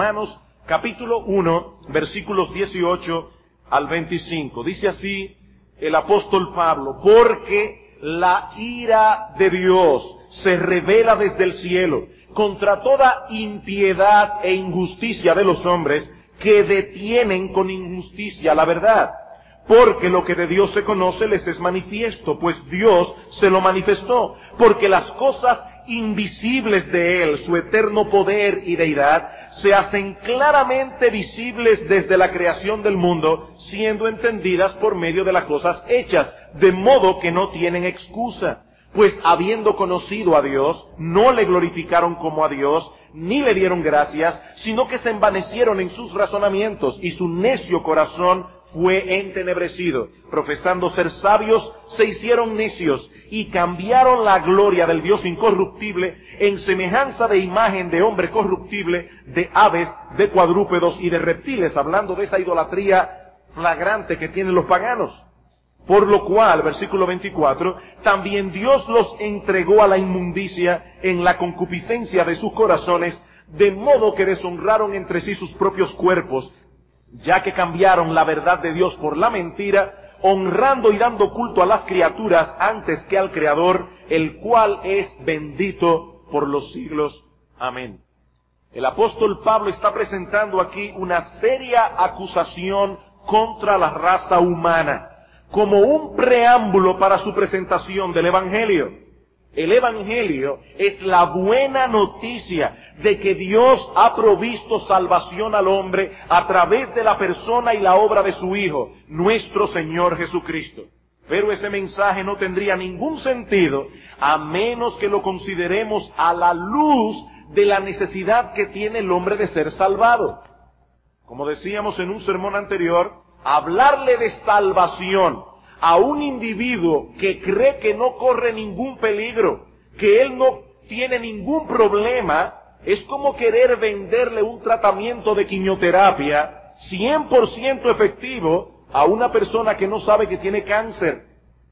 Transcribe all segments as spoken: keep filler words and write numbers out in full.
Romanos capítulo uno, versículos dieciocho al veinticinco. Dice así el apóstol Pablo: porque la ira de Dios se revela desde el cielo contra toda impiedad e injusticia de los hombres que detienen con injusticia la verdad. Porque lo que de Dios se conoce les es manifiesto, pues Dios se lo manifestó. Porque las cosas invisibles de Él, su eterno poder y deidad, se hacen claramente visibles desde la creación del mundo, siendo entendidas por medio de las cosas hechas, de modo que no tienen excusa. Pues habiendo conocido a Dios, no le glorificaron como a Dios, ni le dieron gracias, sino que se envanecieron en sus razonamientos, y su necio corazón fue entenebrecido. Profesando ser sabios, se hicieron necios, y cambiaron la gloria del Dios incorruptible en semejanza de imagen de hombre corruptible, de aves, de cuadrúpedos y de reptiles, hablando de esa idolatría flagrante que tienen los paganos. Por lo cual, versículo veinticuatro, también Dios los entregó a la inmundicia en la concupiscencia de sus corazones, de modo que deshonraron entre sí sus propios cuerpos, ya que cambiaron la verdad de Dios por la mentira, honrando y dando culto a las criaturas antes que al Creador, el cual es bendito por los siglos. Amén. El apóstol Pablo está presentando aquí una seria acusación contra la raza humana, como un preámbulo para su presentación del Evangelio. El Evangelio es la buena noticia de que Dios ha provisto salvación al hombre a través de la persona y la obra de su Hijo, nuestro Señor Jesucristo. Pero ese mensaje no tendría ningún sentido a menos que lo consideremos a la luz de la necesidad que tiene el hombre de ser salvado. Como decíamos en un sermón anterior, hablarle de salvación a un individuo que cree que no corre ningún peligro, que él no tiene ningún problema, es como querer venderle un tratamiento de quimioterapia cien por ciento efectivo a una persona que no sabe que tiene cáncer.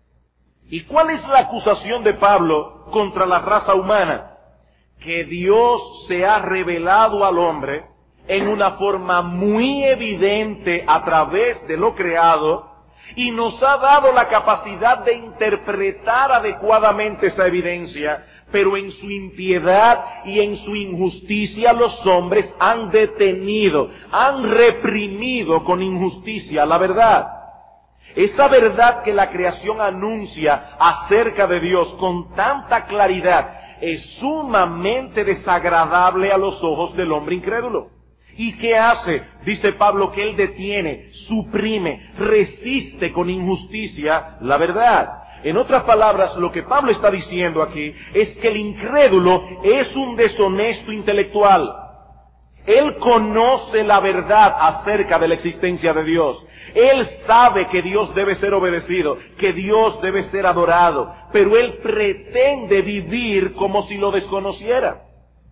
¿Y cuál es la acusación de Pablo contra la raza humana? Que Dios se ha revelado al hombre en una forma muy evidente a través de lo creado, y nos ha dado la capacidad de interpretar adecuadamente esa evidencia, pero en su impiedad y en su injusticia los hombres han detenido, han reprimido con injusticia la verdad. Esa verdad que la creación anuncia acerca de Dios con tanta claridad es sumamente desagradable a los ojos del hombre incrédulo. ¿Y qué hace? Dice Pablo que él detiene, suprime, resiste con injusticia la verdad. En otras palabras, lo que Pablo está diciendo aquí es que el incrédulo es un deshonesto intelectual. Él conoce la verdad acerca de la existencia de Dios. Él sabe que Dios debe ser obedecido, que Dios debe ser adorado, pero él pretende vivir como si lo desconociera.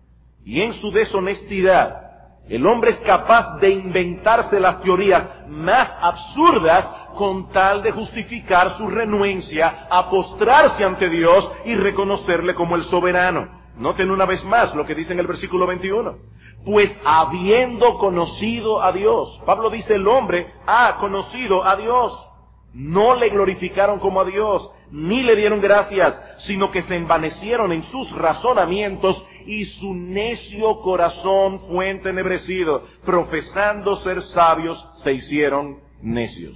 Y en su deshonestidad, el hombre es capaz de inventarse las teorías más absurdas con tal de justificar su renuencia a postrarse ante Dios y reconocerle como el soberano. Noten una vez más lo que dice en el versículo veintiuno. Pues habiendo conocido a Dios, Pablo dice, el hombre ha conocido a Dios. No le glorificaron como a Dios, ni le dieron gracias, sino que se envanecieron en sus razonamientos y su necio corazón fue entenebrecido. Profesando ser sabios, se hicieron necios.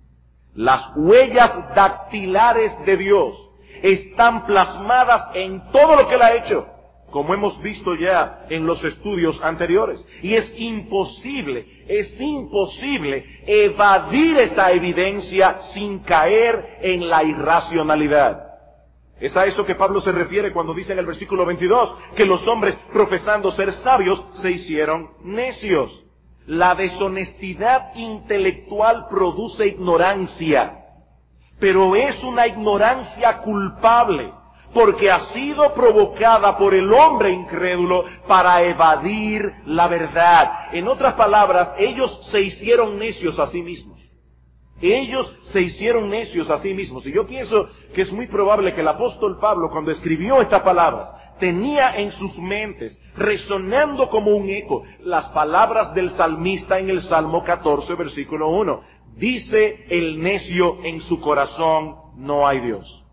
Las huellas dactilares de Dios están plasmadas en todo lo que Él ha hecho, como hemos visto ya en los estudios anteriores. Y es imposible, es imposible evadir esa evidencia sin caer en la irracionalidad. Es a eso que Pablo se refiere cuando dice en el versículo veintidós que los hombres, profesando ser sabios, se hicieron necios. La deshonestidad intelectual produce ignorancia, pero es una ignorancia culpable, porque ha sido provocada por el hombre incrédulo para evadir la verdad. En otras palabras, ellos se hicieron necios a sí mismos. Ellos se hicieron necios a sí mismos. Y yo pienso que es muy probable que el apóstol Pablo, cuando escribió estas palabras, tenía en sus mentes, resonando como un eco, las palabras del salmista en el Salmo catorce, versículo uno. Dice el necio en su corazón, no hay Dios.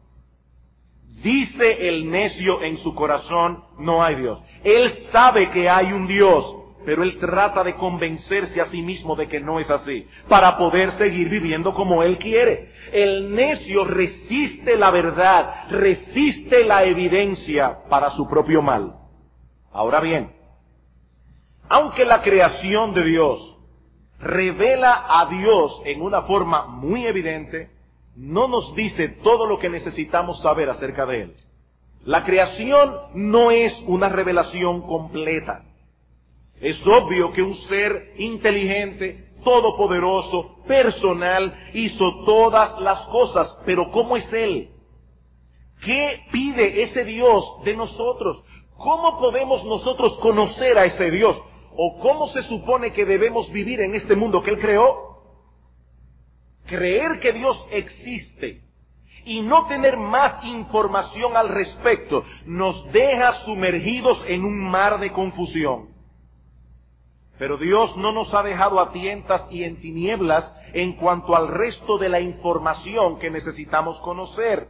Dice el necio en su corazón, no hay Dios. Él sabe que hay un Dios, pero él trata de convencerse a sí mismo de que no es así, para poder seguir viviendo como él quiere. El necio resiste la verdad, resiste la evidencia para su propio mal. Ahora bien, aunque la creación de Dios revela a Dios en una forma muy evidente, no nos dice todo lo que necesitamos saber acerca de Él. La creación no es una revelación completa. Es obvio que un ser inteligente, todopoderoso, personal, hizo todas las cosas, pero ¿cómo es Él? ¿Qué pide ese Dios de nosotros? ¿Cómo podemos nosotros conocer a ese Dios? ¿O cómo se supone que debemos vivir en este mundo que Él creó? Creer que Dios existe y no tener más información al respecto nos deja sumergidos en un mar de confusión. Pero Dios no nos ha dejado a tientas y en tinieblas en cuanto al resto de la información que necesitamos conocer.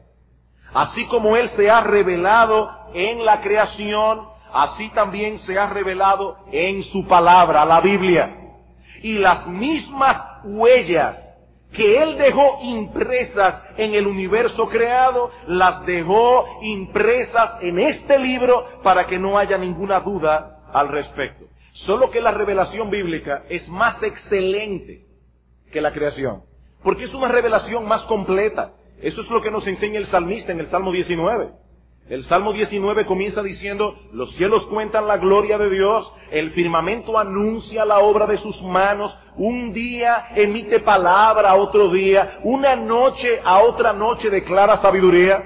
Así como Él se ha revelado en la creación, así también se ha revelado en su palabra, la Biblia. Y las mismas huellas que Él dejó impresas en el universo creado, las dejó impresas en este libro para que no haya ninguna duda al respecto. Solo que la revelación bíblica es más excelente que la creación, porque es una revelación más completa. Eso es lo que nos enseña el salmista en el Salmo diecinueve. El Salmo diecinueve comienza diciendo, los cielos cuentan la gloria de Dios, el firmamento anuncia la obra de sus manos, un día emite palabra a otro día, una noche a otra noche declara sabiduría.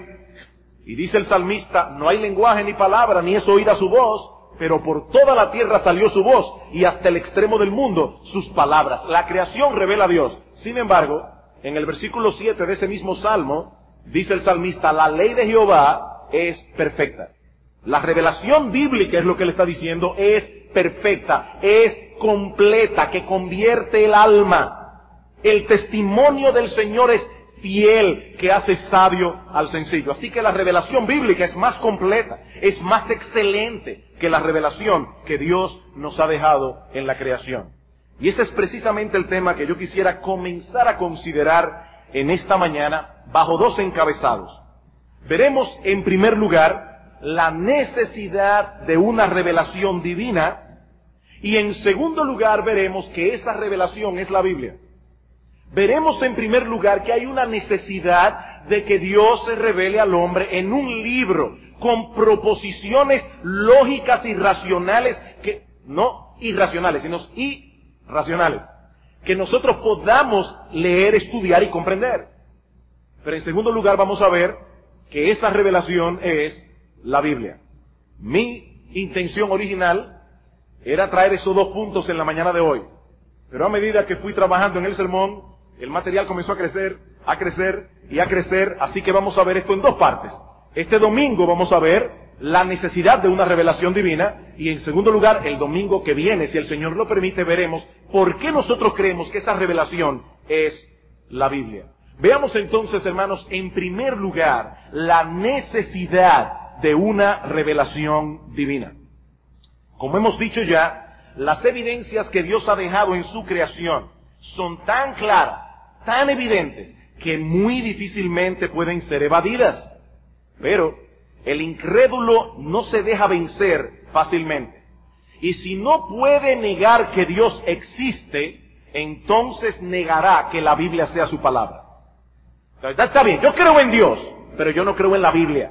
Y dice el salmista, no hay lenguaje ni palabra, ni es oída su voz, pero por toda la tierra salió su voz, y hasta el extremo del mundo sus palabras. La creación revela a Dios. Sin embargo, en el versículo siete de ese mismo Salmo, dice el salmista, la ley de Jehová es perfecta. La revelación bíblica, es lo que le está diciendo, es perfecta, es completa, que convierte el alma. El testimonio del Señor es fiel, que hace sabio al sencillo. Así que la revelación bíblica es más completa, es más excelente que la revelación que Dios nos ha dejado en la creación. Y ese es precisamente el tema que yo quisiera comenzar a considerar en esta mañana bajo dos encabezados. Veremos en primer lugar la necesidad de una revelación divina y en segundo lugar veremos que esa revelación es la Biblia. Veremos en primer lugar que hay una necesidad de que Dios se revele al hombre en un libro con proposiciones lógicas y racionales, que no irracionales, sino irracionales, que nosotros podamos leer, estudiar y comprender. Pero en segundo lugar vamos a ver que esa revelación es la Biblia. Mi intención original era traer esos dos puntos en la mañana de hoy, pero a medida que fui trabajando en el sermón, el material comenzó a crecer, a crecer y a crecer, así que vamos a ver esto en dos partes. Este domingo vamos a ver la necesidad de una revelación divina y en segundo lugar, el domingo que viene, si el Señor lo permite, veremos por qué nosotros creemos que esa revelación es la Biblia. Veamos entonces, hermanos, en primer lugar, la necesidad de una revelación divina. Como hemos dicho ya, las evidencias que Dios ha dejado en su creación son tan claras, tan evidentes, que muy difícilmente pueden ser evadidas. Pero el incrédulo no se deja vencer fácilmente. Y si no puede negar que Dios existe, entonces negará que la Biblia sea su palabra. Está bien, yo creo en Dios, pero yo no creo en la Biblia.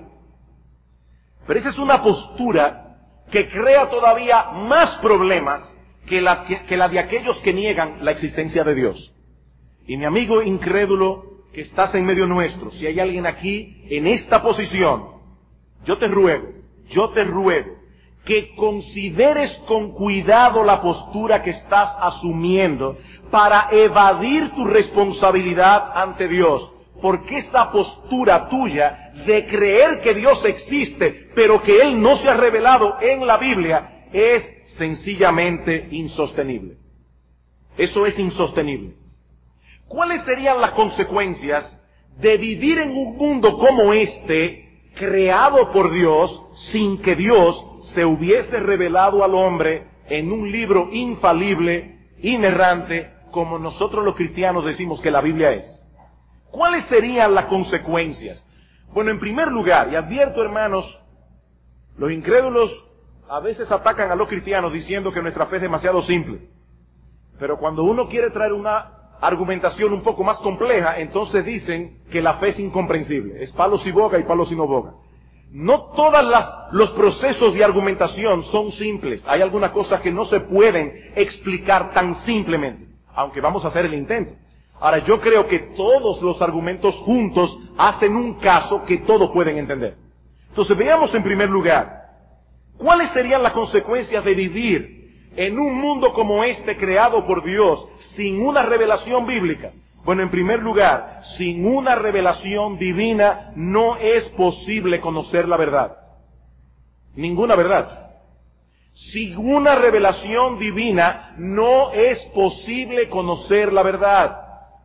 Pero esa es una postura que crea todavía más problemas que la, que, que la de aquellos que niegan la existencia de Dios. Y mi amigo incrédulo que estás en medio nuestro, si hay alguien aquí en esta posición, yo te ruego, yo te ruego que consideres con cuidado la postura que estás asumiendo para evadir tu responsabilidad ante Dios, Porque esa postura tuya de creer que Dios existe, pero que Él no se ha revelado en la Biblia, es sencillamente insostenible. Eso es insostenible. ¿Cuáles serían las consecuencias de vivir en un mundo como este, creado por Dios, sin que Dios se hubiese revelado al hombre en un libro infalible, inerrante, como nosotros los cristianos decimos que la Biblia es? ¿Cuáles serían las consecuencias? Bueno, en primer lugar, y advierto, hermanos, los incrédulos a veces atacan a los cristianos diciendo que nuestra fe es demasiado simple. Pero cuando uno quiere traer una argumentación un poco más compleja, entonces dicen que la fe es incomprensible. Es palos y boga y palos y no boga. No todos los procesos de argumentación son simples. Hay algunas cosas que no se pueden explicar tan simplemente, aunque vamos a hacer el intento. Ahora, yo creo que todos los argumentos juntos hacen un caso que todos pueden entender. Entonces, veamos en primer lugar, ¿cuáles serían las consecuencias de vivir en un mundo como este creado por Dios sin una revelación bíblica? Bueno, en primer lugar, sin una revelación divina no es posible conocer la verdad. Ninguna verdad. Sin una revelación divina no es posible conocer la verdad.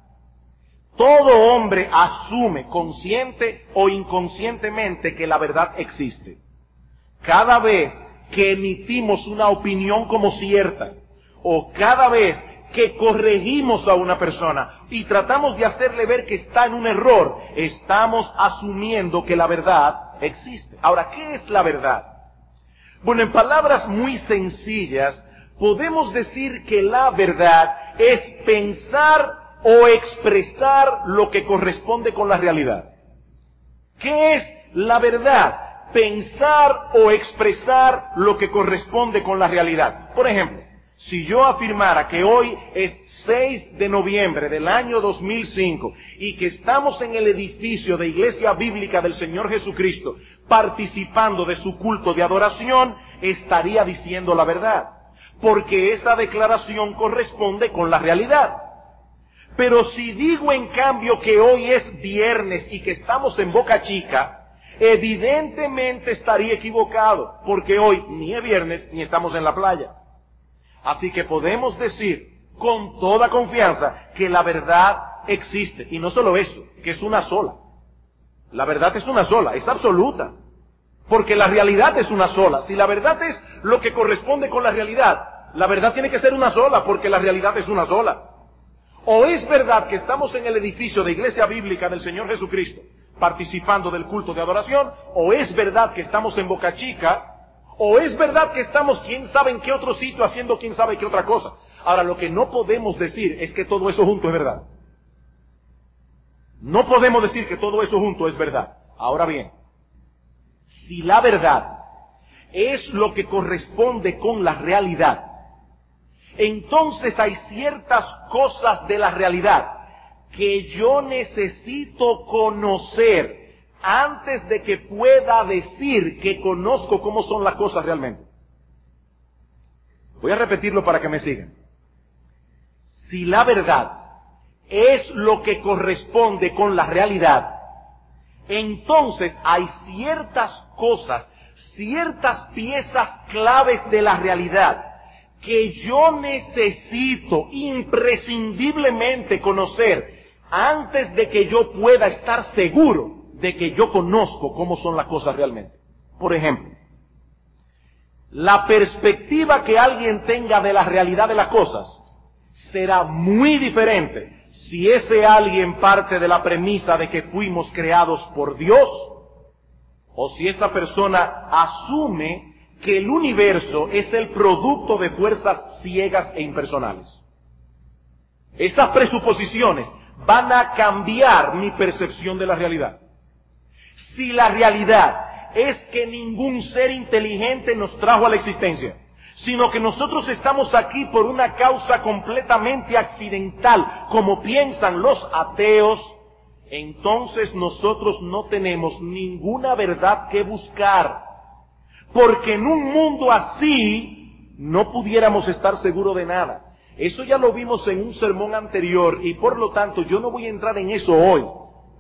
Todo hombre asume, consciente o inconscientemente, que la verdad existe. Cada vez que emitimos una opinión como cierta, o cada vez que corregimos a una persona y tratamos de hacerle ver que está en un error, estamos asumiendo que la verdad existe. Ahora, ¿qué es la verdad? Bueno, en palabras muy sencillas, podemos decir que la verdad es pensar o expresar lo que corresponde con la realidad. ¿Qué es la verdad? Pensar o expresar lo que corresponde con la realidad. Por ejemplo, si yo afirmara que hoy es seis de noviembre del año dos mil cinco y que estamos en el edificio de Iglesia Bíblica del Señor Jesucristo participando de su culto de adoración, estaría diciendo la verdad, porque esa declaración corresponde con la realidad. Pero si digo en cambio que hoy es viernes y que estamos en Boca Chica, evidentemente estaría equivocado, porque hoy ni es viernes ni estamos en la playa. Así que podemos decir con toda confianza que la verdad existe. Y no solo eso, que es una sola. La verdad es una sola, es absoluta. Porque la realidad es una sola. Si la verdad es lo que corresponde con la realidad, la verdad tiene que ser una sola, porque la realidad es una sola. O es verdad que estamos en el edificio de Iglesia Bíblica del Señor Jesucristo, participando del culto de adoración, o es verdad que estamos en Boca Chica, o es verdad que estamos quién sabe en qué otro sitio haciendo quién sabe qué otra cosa. Ahora, lo que no podemos decir es que todo eso junto es verdad. No podemos decir que todo eso junto es verdad. Ahora bien, si la verdad es lo que corresponde con la realidad, entonces hay ciertas cosas de la realidad que yo necesito conocer antes de que pueda decir que conozco cómo son las cosas realmente. Voy a repetirlo para que me sigan. Si la verdad es lo que corresponde con la realidad, entonces hay ciertas cosas, ciertas piezas claves de la realidad que yo necesito imprescindiblemente conocer antes de que yo pueda estar seguro de que yo conozco cómo son las cosas realmente. Por ejemplo, la perspectiva que alguien tenga de la realidad de las cosas será muy diferente si ese alguien parte de la premisa de que fuimos creados por Dios, o si esa persona asume que el universo es el producto de fuerzas ciegas e impersonales. Esas presuposiciones van a cambiar mi percepción de la realidad. Si la realidad es que ningún ser inteligente nos trajo a la existencia, sino que nosotros estamos aquí por una causa completamente accidental, como piensan los ateos, entonces nosotros no tenemos ninguna verdad que buscar. Porque en un mundo así no pudiéramos estar seguros de nada. Eso ya lo vimos en un sermón anterior y por lo tanto yo no voy a entrar en eso hoy.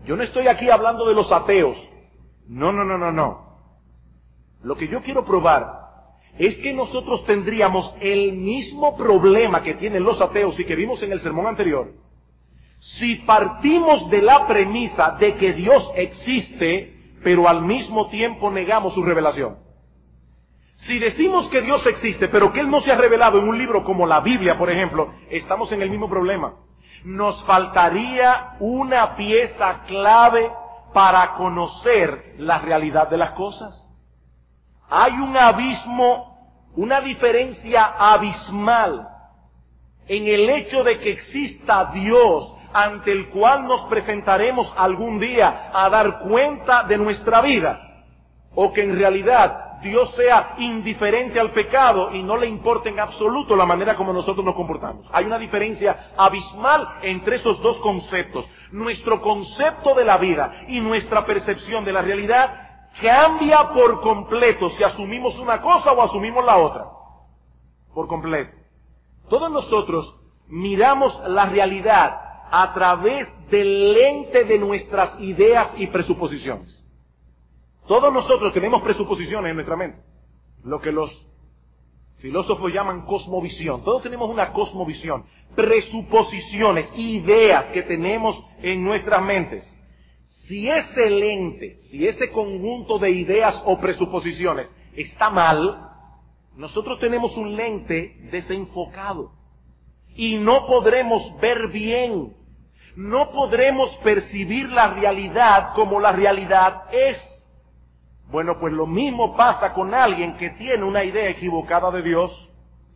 Yo no estoy aquí hablando de los ateos. No, no, no, no, no. Lo que yo quiero probar es que nosotros tendríamos el mismo problema que tienen los ateos y que vimos en el sermón anterior, si partimos de la premisa de que Dios existe, pero al mismo tiempo negamos su revelación. Si decimos que Dios existe, pero que Él no se ha revelado en un libro como la Biblia, por ejemplo, estamos en el mismo problema. Nos faltaría una pieza clave para conocer la realidad de las cosas. Hay un abismo, una diferencia abismal en el hecho de que exista Dios ante el cual nos presentaremos algún día a dar cuenta de nuestra vida, o que en realidad Dios sea indiferente al pecado y no le importe en absoluto la manera como nosotros nos comportamos. Hay una diferencia abismal entre esos dos conceptos. Nuestro concepto de la vida y nuestra percepción de la realidad cambia por completo si asumimos una cosa o asumimos la otra. Por completo. Todos nosotros miramos la realidad a través del lente de nuestras ideas y presuposiciones. Todos nosotros tenemos presuposiciones en nuestra mente. Lo que los filósofos llaman cosmovisión. Todos tenemos una cosmovisión. Presuposiciones, ideas que tenemos en nuestras mentes. Si ese lente, si ese conjunto de ideas o presuposiciones está mal, nosotros tenemos un lente desenfocado y no podremos ver bien, no podremos percibir la realidad como la realidad es. Bueno, pues lo mismo pasa con alguien que tiene una idea equivocada de Dios.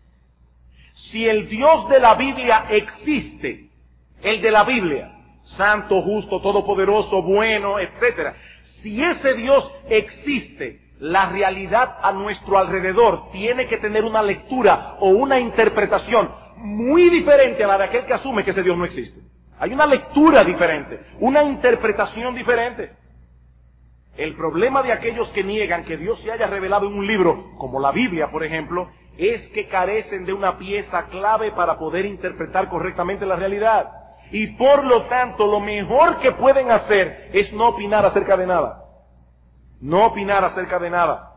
Si el Dios de la Biblia existe, el de la Biblia, santo, justo, todopoderoso, bueno, etcétera. Si ese Dios existe, la realidad a nuestro alrededor tiene que tener una lectura o una interpretación muy diferente a la de aquel que asume que ese Dios no existe. Hay una lectura diferente, una interpretación diferente. El problema de aquellos que niegan que Dios se haya revelado en un libro, como la Biblia, por ejemplo, es que carecen de una pieza clave para poder interpretar correctamente la realidad. Y por lo tanto, lo mejor que pueden hacer es no opinar acerca de nada. No opinar acerca de nada.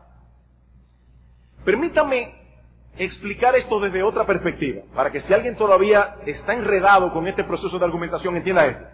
Permítame explicar esto desde otra perspectiva, para que si alguien todavía está enredado con este proceso de argumentación, entienda esto.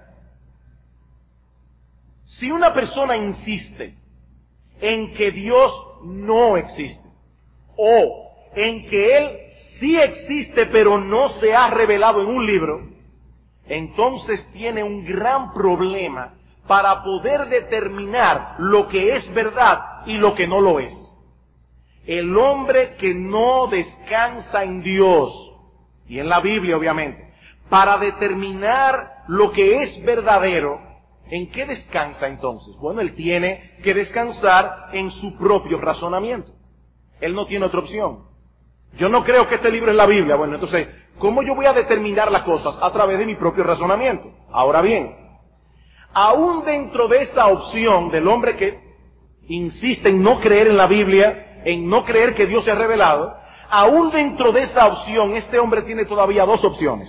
Si una persona insiste en que Dios no existe, o en que Él sí existe pero no se ha revelado en un libro, entonces tiene un gran problema para poder determinar lo que es verdad y lo que no lo es. El hombre que no descansa en Dios, y en la Biblia obviamente, para determinar lo que es verdadero, ¿en qué descansa entonces? Bueno, él tiene que descansar en su propio razonamiento. Él no tiene otra opción. Yo no creo que este libro es la Biblia. Bueno, entonces, ¿cómo yo voy a determinar las cosas? A través de mi propio razonamiento. Ahora bien, aún dentro de esta opción del hombre que insiste en no creer en la Biblia, en no creer que Dios se ha revelado, aún dentro de esa opción, este hombre tiene todavía dos opciones.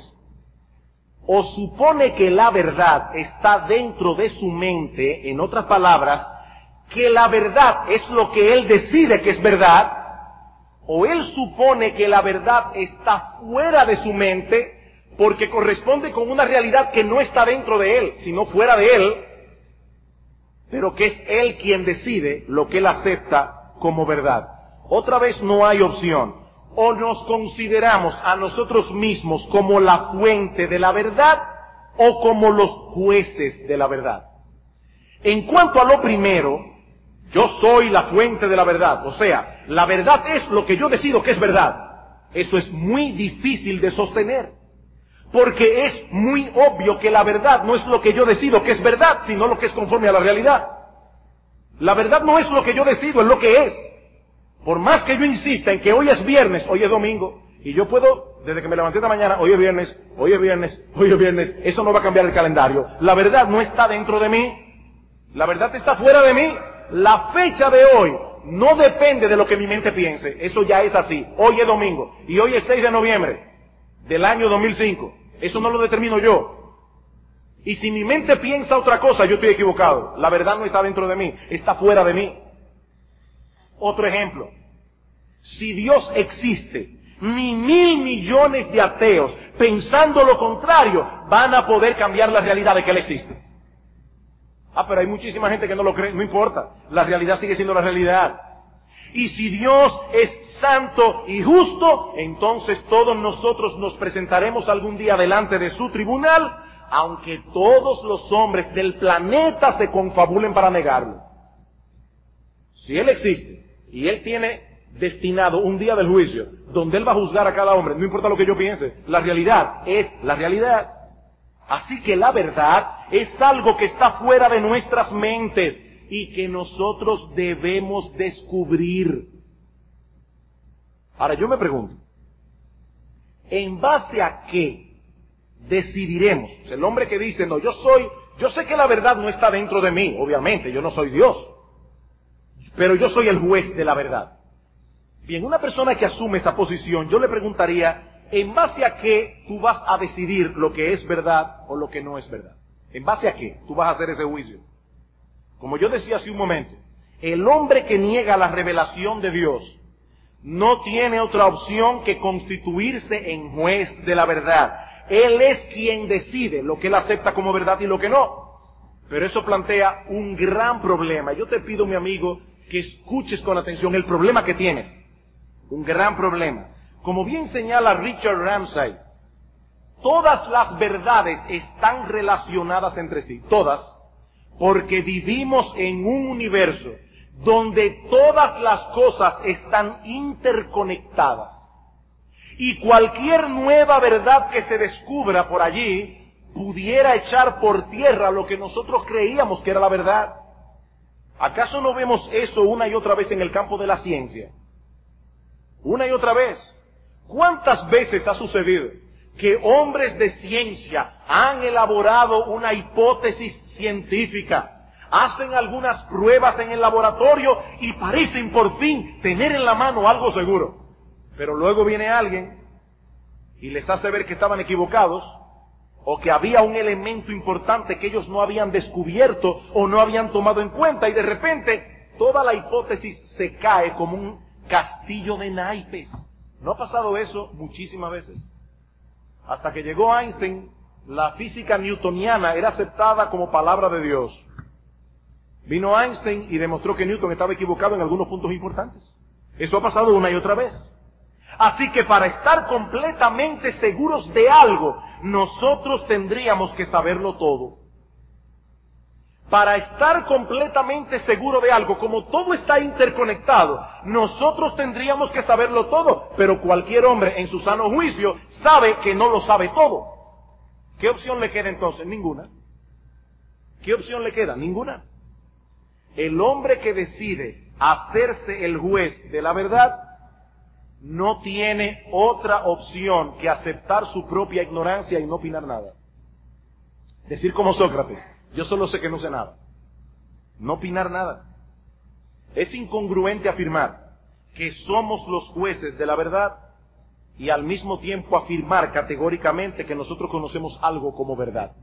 O supone que la verdad está dentro de su mente, en otras palabras, que la verdad es lo que él decide que es verdad, o él supone que la verdad está fuera de su mente porque corresponde con una realidad que no está dentro de él, sino fuera de él, pero que es él quien decide lo que él acepta como verdad. Otra vez no hay opción. O nos consideramos a nosotros mismos como la fuente de la verdad o como los jueces de la verdad. En cuanto a lo primero, yo soy la fuente de la verdad, o sea, la verdad es lo que yo decido que es verdad. Eso es muy difícil de sostener, porque es muy obvio que la verdad no es lo que yo decido que es verdad, sino lo que es conforme a la realidad. La verdad no es lo que yo decido, es lo que es. Por más que yo insista en que hoy es viernes, hoy es domingo, y yo puedo, desde que me levanté esta mañana, hoy es viernes, hoy es viernes, hoy es viernes, eso no va a cambiar el calendario. La verdad no está dentro de mí, la verdad está fuera de mí. La fecha de hoy no depende de lo que mi mente piense, eso ya es así. Hoy es domingo, y hoy es seis de noviembre del año dos mil cinco, eso no lo determino yo. Y si mi mente piensa otra cosa, yo estoy equivocado. La verdad no está dentro de mí, está fuera de mí. Otro ejemplo. Si Dios existe, ni mil millones de ateos, pensando lo contrario, van a poder cambiar la realidad de que Él existe. Ah, pero hay muchísima gente que no lo cree, no importa. La realidad sigue siendo la realidad. Y si Dios es santo y justo, entonces todos nosotros nos presentaremos algún día delante de su tribunal, aunque todos los hombres del planeta se confabulen para negarlo. Si Él existe y Él tiene destinado un día del juicio donde Él va a juzgar a cada hombre, no importa lo que yo piense, la realidad es la realidad. Así que la verdad es algo que está fuera de nuestras mentes y que nosotros debemos descubrir. Ahora yo me pregunto, ¿en base a qué decidiremos? O sea, el hombre que dice, no, yo soy, yo sé que la verdad no está dentro de mí, obviamente, yo no soy Dios, pero yo soy el juez de la verdad. Bien, una persona que asume esa posición, yo le preguntaría, ¿en base a qué tú vas a decidir lo que es verdad o lo que no es verdad? ¿En base a qué tú vas a hacer ese juicio? Como yo decía hace un momento, el hombre que niega la revelación de Dios no tiene otra opción que constituirse en juez de la verdad. Él es quien decide lo que él acepta como verdad y lo que no. Pero eso plantea un gran problema. Yo te pido, mi amigo, que escuches con atención el problema que tienes. Un gran problema. Como bien señala Richard Ramsay, todas las verdades están relacionadas entre sí, todas, porque vivimos en un universo donde todas las cosas están interconectadas. Y cualquier nueva verdad que se descubra por allí pudiera echar por tierra lo que nosotros creíamos que era la verdad. ¿Acaso no vemos eso una y otra vez en el campo de la ciencia? Una y otra vez. ¿Cuántas veces ha sucedido que hombres de ciencia han elaborado una hipótesis científica, hacen algunas pruebas en el laboratorio y parecen por fin tener en la mano algo seguro? Pero luego viene alguien y les hace ver que estaban equivocados o que había un elemento importante que ellos no habían descubierto o no habían tomado en cuenta y de repente toda la hipótesis se cae como un castillo de naipes. ¿No ha pasado eso muchísimas veces? Hasta que llegó Einstein, la física newtoniana era aceptada como palabra de Dios. Vino Einstein y demostró que Newton estaba equivocado en algunos puntos importantes. Eso ha pasado una y otra vez. Así que para estar completamente seguros de algo, nosotros tendríamos que saberlo todo. Para estar completamente seguro de algo, como todo está interconectado, nosotros tendríamos que saberlo todo, pero cualquier hombre en su sano juicio sabe que no lo sabe todo. ¿Qué opción le queda entonces? Ninguna. ¿Qué opción le queda? Ninguna. El hombre que decide hacerse el juez de la verdad no tiene otra opción que aceptar su propia ignorancia y no opinar nada. Decir como Sócrates, yo solo sé que no sé nada. No opinar nada. Es incongruente afirmar que somos los jueces de la verdad y al mismo tiempo afirmar categóricamente que nosotros conocemos algo como verdad.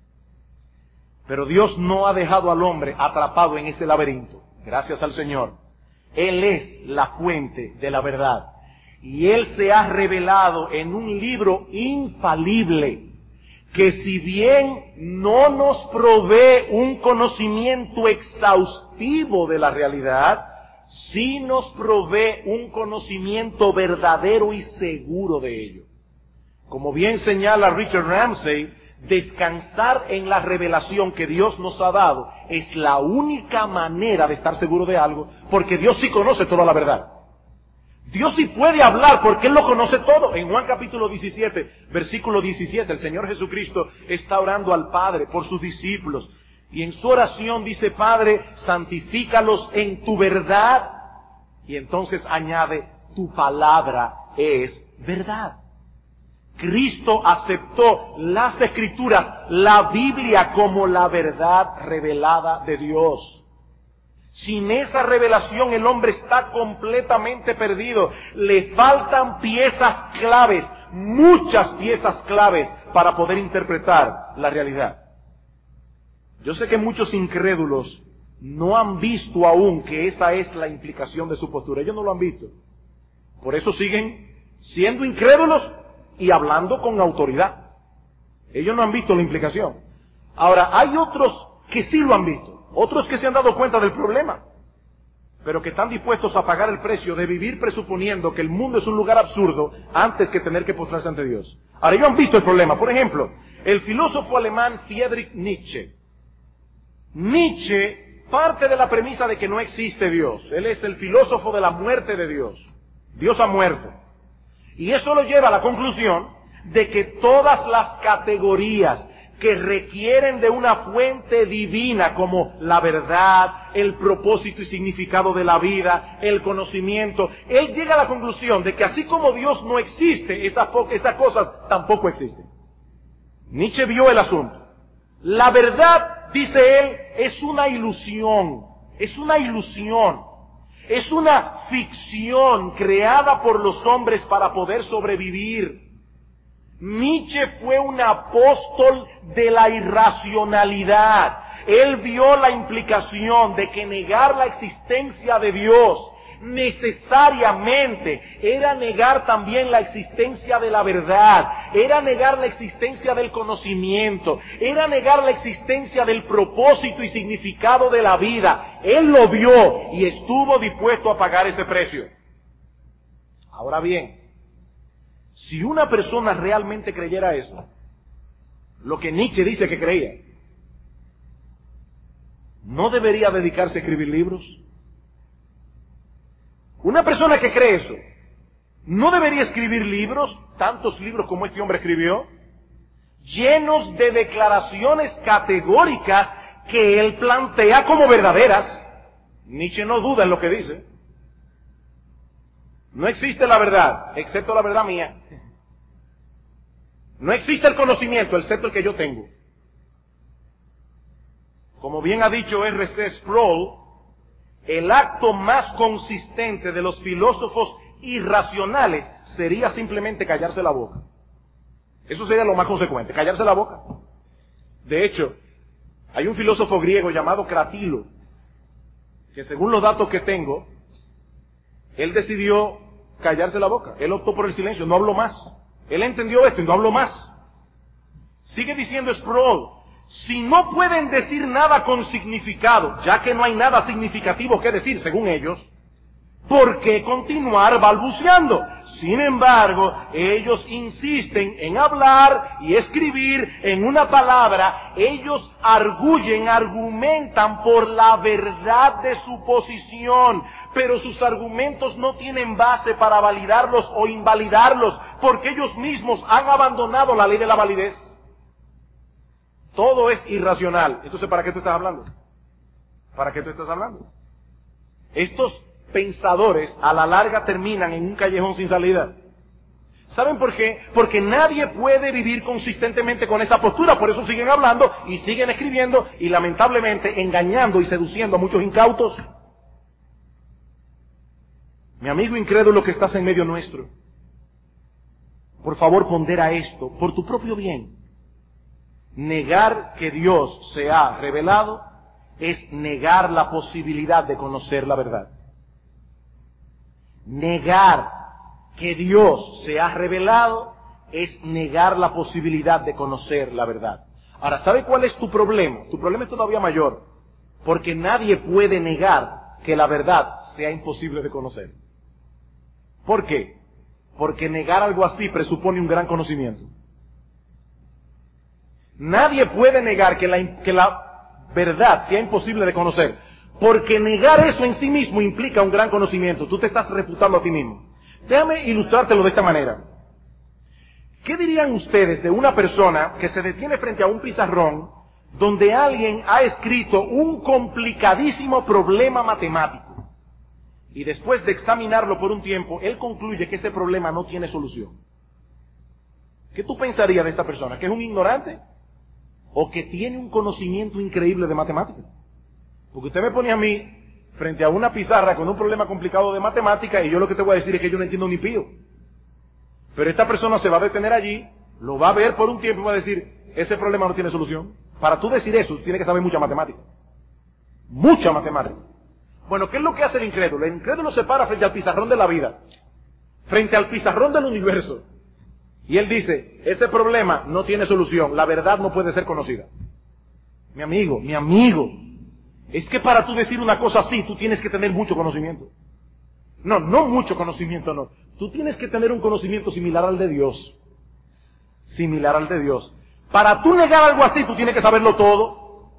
Pero Dios no ha dejado al hombre atrapado en ese laberinto. Gracias al Señor. Él es la fuente de la verdad. Y Él se ha revelado en un libro infalible que si bien no nos provee un conocimiento exhaustivo de la realidad, sí nos provee un conocimiento verdadero y seguro de ello. Como bien señala Richard Ramsay, descansar en la revelación que Dios nos ha dado es la única manera de estar seguro de algo, porque Dios sí conoce toda la verdad. Dios sí puede hablar porque Él lo conoce todo. En Juan capítulo diecisiete, versículo diecisiete, el Señor Jesucristo está orando al Padre por sus discípulos. Y en su oración dice, Padre, santifícalos en tu verdad. Y entonces añade, tu palabra es verdad. Cristo aceptó las Escrituras, la Biblia, como la verdad revelada de Dios. Sin esa revelación el hombre está completamente perdido. Le faltan piezas claves, muchas piezas claves para poder interpretar la realidad. Yo sé que muchos incrédulos no han visto aún que esa es la implicación de su postura. Ellos no lo han visto. Por eso siguen siendo incrédulos y hablando con autoridad. Ellos no han visto la implicación. Ahora, hay otros que sí lo han visto. Otros que se han dado cuenta del problema, pero que están dispuestos a pagar el precio de vivir presuponiendo que el mundo es un lugar absurdo antes que tener que postrarse ante Dios. Ahora, ellos han visto el problema. Por ejemplo, el filósofo alemán Friedrich Nietzsche. Nietzsche parte de la premisa de que no existe Dios. Él es el filósofo de la muerte de Dios. Dios ha muerto. Y eso lo lleva a la conclusión de que todas las categorías que requieren de una fuente divina como la verdad, el propósito y significado de la vida, el conocimiento, él llega a la conclusión de que así como Dios no existe, esas, esas cosas tampoco existen. Nietzsche vio el asunto. La verdad, dice él, es una ilusión, es una ilusión, es una ficción creada por los hombres para poder sobrevivir. Nietzsche fue un apóstol de la irracionalidad. Él vio la implicación de que negar la existencia de Dios necesariamente era negar también la existencia de la verdad, era negar la existencia del conocimiento, era negar la existencia del propósito y significado de la vida. Él lo vio y estuvo dispuesto a pagar ese precio. Ahora bien, si una persona realmente creyera eso, lo que Nietzsche dice que creía, ¿no debería dedicarse a escribir libros? Una persona que cree eso, ¿no debería escribir libros, tantos libros como este hombre escribió, llenos de declaraciones categóricas que él plantea como verdaderas? Nietzsche no duda en lo que dice. No existe la verdad, excepto la verdad mía. No existe el conocimiento, excepto el que yo tengo. Como bien ha dicho R C Sproul, el acto más consistente de los filósofos irracionales sería simplemente callarse la boca. Eso sería lo más consecuente, callarse la boca. De hecho, hay un filósofo griego llamado Cratilo, que según los datos que tengo, él decidió callarse la boca. Él optó por el silencio, no habló más. Él entendió esto y no habló más. Sigue diciendo Sproul, si no pueden decir nada con significado, ya que no hay nada significativo que decir según ellos, ¿por qué continuar balbuceando? Sin embargo, ellos insisten en hablar y escribir en una palabra, ellos arguyen, argumentan por la verdad de su posición, pero sus argumentos no tienen base para validarlos o invalidarlos, porque ellos mismos han abandonado la ley de la validez. Todo es irracional. Entonces, ¿para qué tú estás hablando? ¿Para qué tú estás hablando? Estos pensadores a la larga terminan en un callejón sin salida. ¿Saben por qué? Porque nadie puede vivir consistentemente con esa postura, por eso siguen hablando y siguen escribiendo y lamentablemente engañando y seduciendo a muchos incautos. Mi amigo incrédulo que estás en medio nuestro, por favor pondera esto por tu propio bien. Negar que Dios se ha revelado es negar la posibilidad de conocer la verdad. Negar que Dios se ha revelado es negar la posibilidad de conocer la verdad. Ahora, ¿sabe cuál es tu problema? Tu problema es todavía mayor, porque nadie puede negar que la verdad sea imposible de conocer. ¿Por qué? Porque negar algo así presupone un gran conocimiento. Nadie puede negar que la, que la verdad sea imposible de conocer, porque negar eso en sí mismo implica un gran conocimiento. Tú te estás refutando a ti mismo. Déjame ilustrártelo de esta manera. ¿Qué dirían ustedes de una persona que se detiene frente a un pizarrón donde alguien ha escrito un complicadísimo problema matemático y después de examinarlo por un tiempo, él concluye que ese problema no tiene solución? ¿Qué tú pensarías de esta persona? ¿Que es un ignorante? ¿O que tiene un conocimiento increíble de matemáticas? Porque usted me pone a mí frente a una pizarra con un problema complicado de matemática y yo lo que te voy a decir es que yo no entiendo ni pío. Pero esta persona se va a detener allí, lo va a ver por un tiempo y va a decir, ese problema no tiene solución. Para tú decir eso, tienes que saber mucha matemática. Mucha matemática. Bueno, ¿qué es lo que hace el incrédulo? El incrédulo se para frente al pizarrón de la vida, frente al pizarrón del universo. Y él dice, ese problema no tiene solución, la verdad no puede ser conocida. Mi amigo, mi amigo, es que para tú decir una cosa así, tú tienes que tener mucho conocimiento. No, no mucho conocimiento, no. Tú tienes que tener un conocimiento similar al de Dios. Similar al de Dios. Para tú negar algo así, tú tienes que saberlo todo.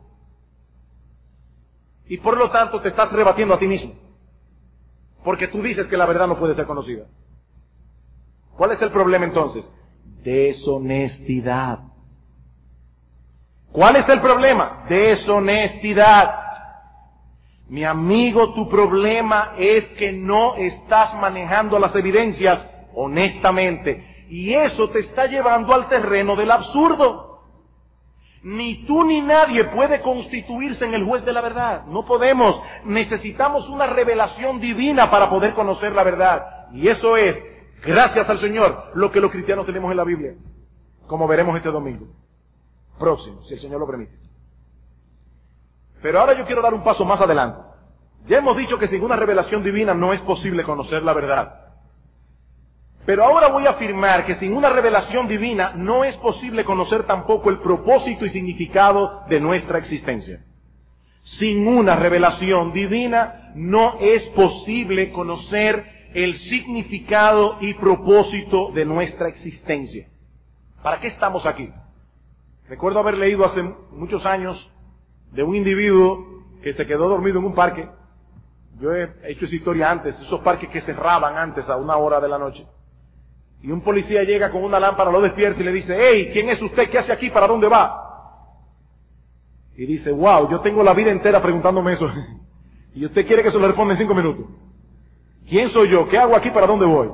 Y por lo tanto te estás rebatiendo a ti mismo. Porque tú dices que la verdad no puede ser conocida. ¿Cuál es el problema entonces? Deshonestidad. ¿Cuál es el problema? Deshonestidad. Mi amigo, tu problema es que no estás manejando las evidencias honestamente. Y eso te está llevando al terreno del absurdo. Ni tú ni nadie puede constituirse en el juez de la verdad. No podemos. Necesitamos una revelación divina para poder conocer la verdad. Y eso es, gracias al Señor, lo que los cristianos tenemos en la Biblia. Como veremos este domingo próximo, si el Señor lo permite. Pero ahora yo quiero dar un paso más adelante. Ya hemos dicho que sin una revelación divina no es posible conocer la verdad. Pero ahora voy a afirmar que sin una revelación divina no es posible conocer tampoco el propósito y significado de nuestra existencia. Sin una revelación divina no es posible conocer el significado y propósito de nuestra existencia. ¿Para qué estamos aquí? Recuerdo haber leído hace muchos años de un individuo que se quedó dormido en un parque. Yo he hecho esa historia antes, esos parques que cerraban antes a una hora de la noche. Y un policía llega con una lámpara, lo despierta y le dice, hey, ¿quién es usted? ¿Qué hace aquí? ¿Para dónde va? Y dice, wow, yo tengo la vida entera preguntándome eso. Y usted quiere que se lo responda en cinco minutos. ¿Quién soy yo? ¿Qué hago aquí? ¿Para dónde voy?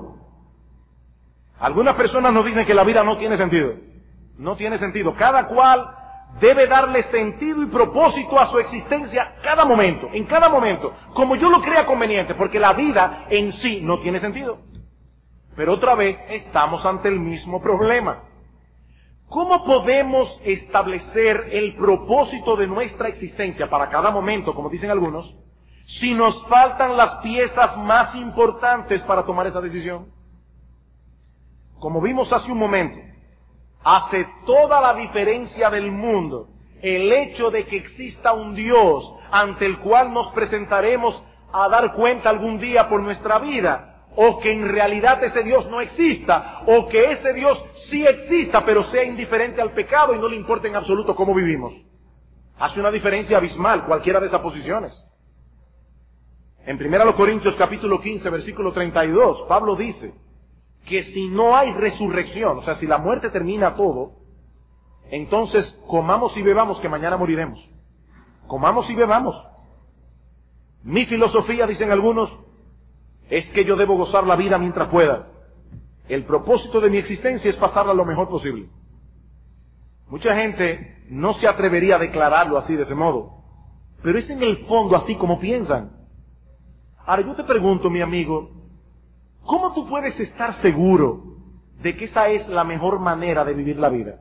Algunas personas nos dicen que la vida no tiene sentido. No tiene sentido. Cada cual debe darle sentido y propósito a su existencia cada momento, en cada momento, como yo lo crea conveniente, porque la vida en sí no tiene sentido. Pero otra vez estamos ante el mismo problema. ¿Cómo podemos establecer el propósito de nuestra existencia para cada momento, como dicen algunos, si nos faltan las piezas más importantes para tomar esa decisión? Como vimos hace un momento, hace toda la diferencia del mundo el hecho de que exista un Dios ante el cual nos presentaremos a dar cuenta algún día por nuestra vida, o que en realidad ese Dios no exista, o que ese Dios sí exista, pero sea indiferente al pecado y no le importe en absoluto cómo vivimos. Hace una diferencia abismal cualquiera de esas posiciones. En primera Corintios capítulo quince, versículo treinta y dos, Pablo dice que si no hay resurrección, o sea, si la muerte termina todo, entonces comamos y bebamos que mañana moriremos. Comamos y bebamos. Mi filosofía, dicen algunos, es que yo debo gozar la vida mientras pueda. El propósito de mi existencia es pasarla lo mejor posible. Mucha gente no se atrevería a declararlo así, de ese modo, pero es en el fondo así como piensan. Ahora yo te pregunto, mi amigo, ¿cómo tú puedes estar seguro de que esa es la mejor manera de vivir la vida?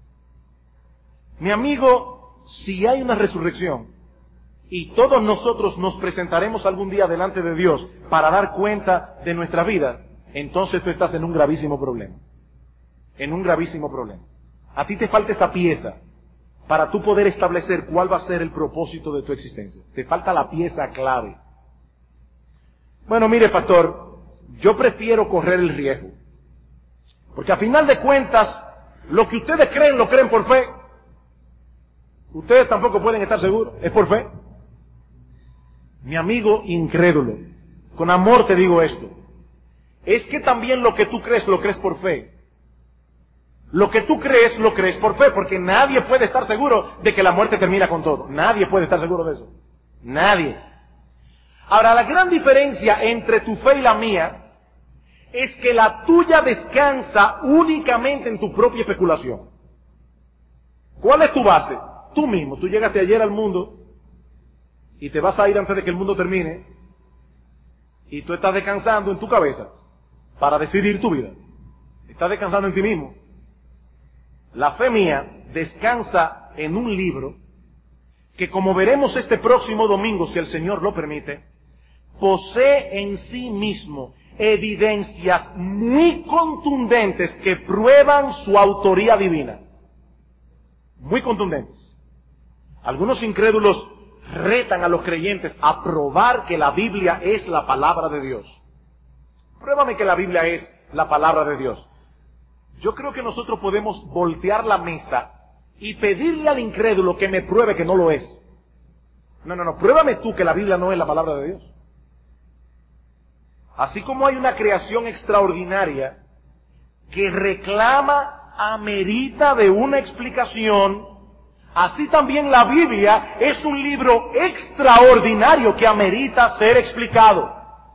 Mi amigo, si hay una resurrección, y todos nosotros nos presentaremos algún día delante de Dios para dar cuenta de nuestra vida, entonces tú estás en un gravísimo problema. En un gravísimo problema. A ti te falta esa pieza para tú poder establecer cuál va a ser el propósito de tu existencia. Te falta la pieza clave. Bueno, mire, pastor, yo prefiero correr el riesgo. Porque a final de cuentas, lo que ustedes creen, lo creen por fe. Ustedes tampoco pueden estar seguros, es por fe. Mi amigo incrédulo, con amor te digo esto, es que también lo que tú crees, lo crees por fe. Lo que tú crees, lo crees por fe, porque nadie puede estar seguro de que la muerte termina con todo. Nadie puede estar seguro de eso. Nadie. Ahora, la gran diferencia entre tu fe y la mía es que la tuya descansa únicamente en tu propia especulación. ¿Cuál es tu base? Tú mismo. Tú llegaste ayer al mundo y te vas a ir antes de que el mundo termine, y tú estás descansando en tu cabeza para decidir tu vida. Estás descansando en ti mismo. La fe mía descansa en un libro que, como veremos este próximo domingo, si el Señor lo permite, posee en sí mismo evidencias muy contundentes que prueban su autoría divina. Muy contundentes. Algunos incrédulos retan a los creyentes a probar que la Biblia es la palabra de Dios. Pruébame que la Biblia es la palabra de Dios. Yo creo que nosotros podemos voltear la mesa y pedirle al incrédulo que me pruebe que no lo es. No, no, no, pruébame tú que la Biblia no es la palabra de Dios. Así como hay una creación extraordinaria que reclama, amerita de una explicación, así también la Biblia es un libro extraordinario que amerita ser explicado.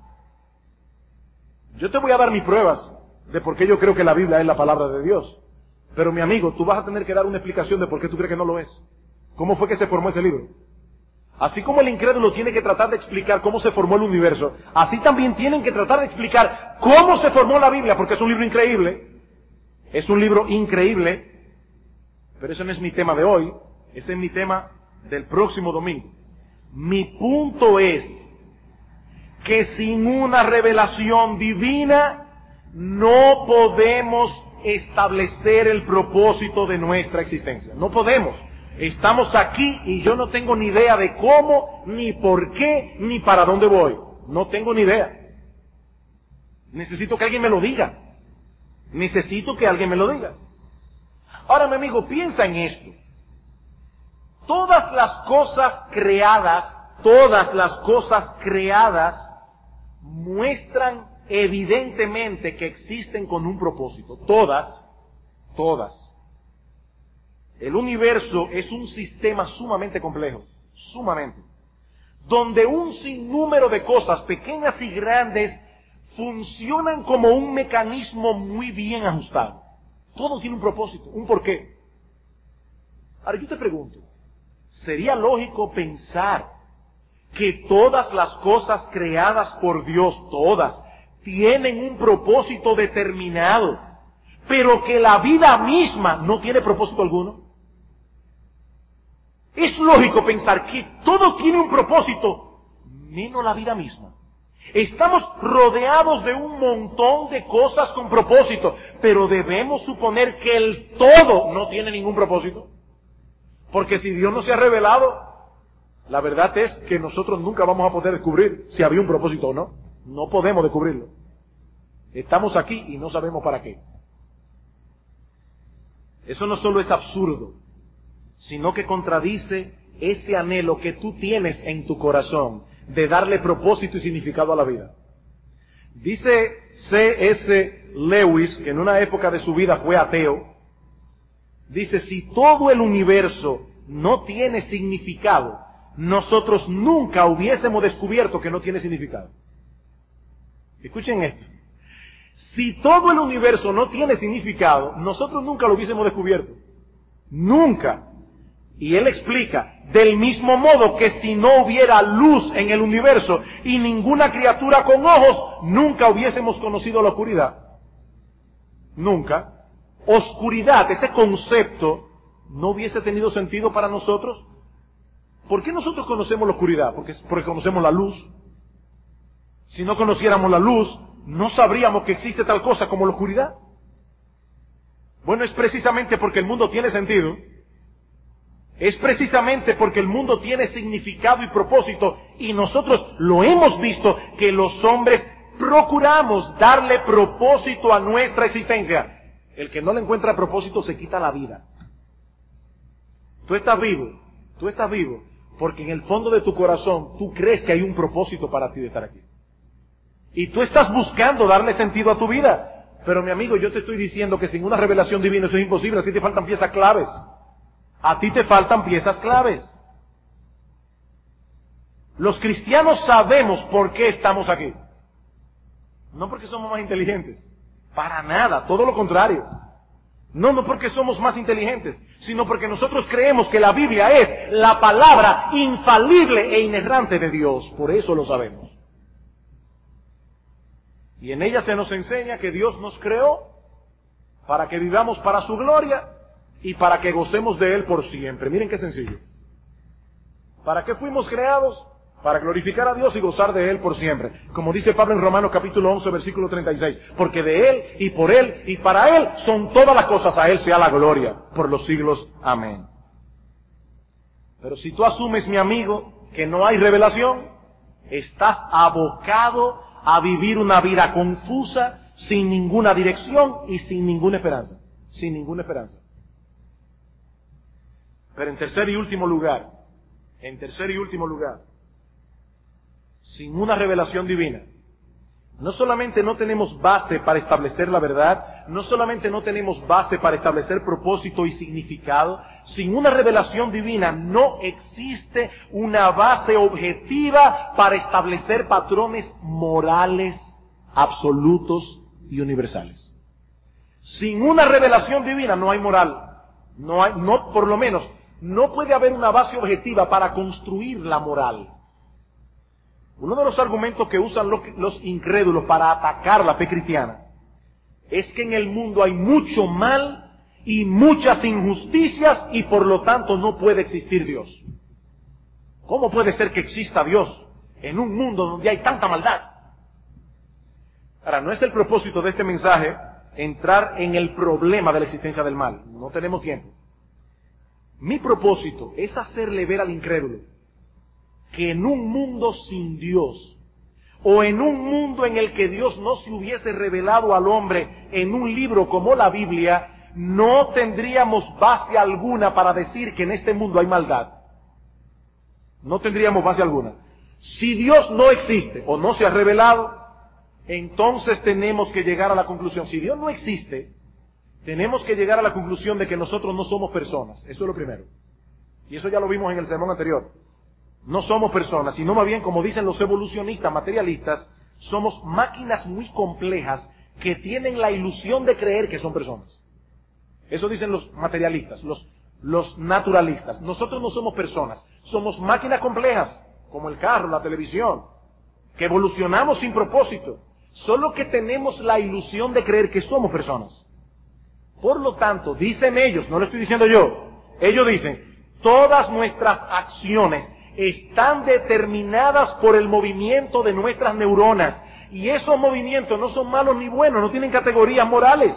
Yo te voy a dar mis pruebas de por qué yo creo que la Biblia es la palabra de Dios. Pero mi amigo, tú vas a tener que dar una explicación de por qué tú crees que no lo es. ¿Cómo fue que se formó ese libro? Así como el incrédulo tiene que tratar de explicar cómo se formó el universo, así también tienen que tratar de explicar cómo se formó la Biblia, porque es un libro increíble. Es un libro increíble, pero eso no es mi tema de hoy, ese es mi tema del próximo domingo. Mi punto es que sin una revelación divina no podemos establecer el propósito de nuestra existencia. No podemos. Estamos aquí y yo no tengo ni idea de cómo, ni por qué, ni para dónde voy. No tengo ni idea. Necesito que alguien me lo diga. Necesito que alguien me lo diga. Ahora, mi amigo, piensa en esto. Todas las cosas creadas, todas las cosas creadas muestran evidentemente que existen con un propósito. Todas, todas. El universo es un sistema sumamente complejo, sumamente, donde un sinnúmero de cosas, pequeñas y grandes, funcionan como un mecanismo muy bien ajustado. Todo tiene un propósito, un porqué. Ahora yo te pregunto, ¿sería lógico pensar que todas las cosas creadas por Dios, todas, tienen un propósito determinado, pero que la vida misma no tiene propósito alguno? Es lógico pensar que todo tiene un propósito, menos la vida misma. Estamos rodeados de un montón de cosas con propósito, pero debemos suponer que el todo no tiene ningún propósito. Porque si Dios no se ha revelado, la verdad es que nosotros nunca vamos a poder descubrir si había un propósito o no. No podemos descubrirlo. Estamos aquí y no sabemos para qué. Eso no solo es absurdo, sino que contradice ese anhelo que tú tienes en tu corazón de darle propósito y significado a la vida. Dice C S Lewis, que en una época de su vida fue ateo, dice, si todo el universo no tiene significado, nosotros nunca hubiésemos descubierto que no tiene significado. Escuchen esto. Si todo el universo no tiene significado, nosotros nunca lo hubiésemos descubierto. Nunca. Y él explica, del mismo modo que si no hubiera luz en el universo y ninguna criatura con ojos, nunca hubiésemos conocido la oscuridad. Nunca. Oscuridad, ese concepto, no hubiese tenido sentido para nosotros. ¿Por qué nosotros conocemos la oscuridad? Porque, porque conocemos la luz. Si no conociéramos la luz, no sabríamos que existe tal cosa como la oscuridad. Bueno, es precisamente porque el mundo tiene sentido. Es precisamente porque el mundo tiene significado y propósito, y nosotros lo hemos visto, que los hombres procuramos darle propósito a nuestra existencia. El que no le encuentra propósito se quita la vida. Tú estás vivo, tú estás vivo, porque en el fondo de tu corazón tú crees que hay un propósito para ti de estar aquí. Y tú estás buscando darle sentido a tu vida. Pero mi amigo, yo te estoy diciendo que sin una revelación divina eso es imposible, a ti te faltan piezas claves. A ti te faltan piezas claves. Los cristianos sabemos por qué estamos aquí. No porque somos más inteligentes. Para nada, todo lo contrario. No, no porque somos más inteligentes, sino porque nosotros creemos que la Biblia es la palabra infalible e inerrante de Dios. Por eso lo sabemos. Y en ella se nos enseña que Dios nos creó para que vivamos para su gloria y para que gocemos de Él por siempre. Miren qué sencillo. ¿Para qué fuimos creados? Para glorificar a Dios y gozar de Él por siempre. Como dice Pablo en Romanos capítulo once, versículo treinta y seis. Porque de Él, y por Él, y para Él son todas las cosas. A Él sea la gloria por los siglos. Amén. Pero si tú asumes, mi amigo, que no hay revelación, estás abocado a vivir una vida confusa, sin ninguna dirección y sin ninguna esperanza. Sin ninguna esperanza. Pero en tercer y último lugar, en tercer y último lugar, sin una revelación divina, no solamente no tenemos base para establecer la verdad, no solamente no tenemos base para establecer propósito y significado, sin una revelación divina no existe una base objetiva para establecer patrones morales absolutos y universales. Sin una revelación divina no hay moral, no hay, no, por lo menos, no puede haber una base objetiva para construir la moral. Uno de los argumentos que usan los, los incrédulos para atacar la fe cristiana es que en el mundo hay mucho mal y muchas injusticias y por lo tanto no puede existir Dios. ¿Cómo puede ser que exista Dios en un mundo donde hay tanta maldad? Ahora, no es el propósito de este mensaje entrar en el problema de la existencia del mal. No tenemos tiempo. Mi propósito es hacerle ver al incrédulo que en un mundo sin Dios, o en un mundo en el que Dios no se hubiese revelado al hombre en un libro como la Biblia, no tendríamos base alguna para decir que en este mundo hay maldad. No tendríamos base alguna. Si Dios no existe o no se ha revelado, entonces tenemos que llegar a la conclusión. Si Dios no existe, tenemos que llegar a la conclusión de que nosotros no somos personas. Eso es lo primero. Y eso ya lo vimos en el sermón anterior. No somos personas, sino más bien, como dicen los evolucionistas materialistas, somos máquinas muy complejas que tienen la ilusión de creer que son personas. Eso dicen los materialistas, los, los naturalistas. Nosotros no somos personas, somos máquinas complejas, como el carro, la televisión, que evolucionamos sin propósito, solo que tenemos la ilusión de creer que somos personas. Por lo tanto, dicen ellos, no lo estoy diciendo yo, ellos dicen, todas nuestras acciones están determinadas por el movimiento de nuestras neuronas. Y esos movimientos no son malos ni buenos, no tienen categorías morales.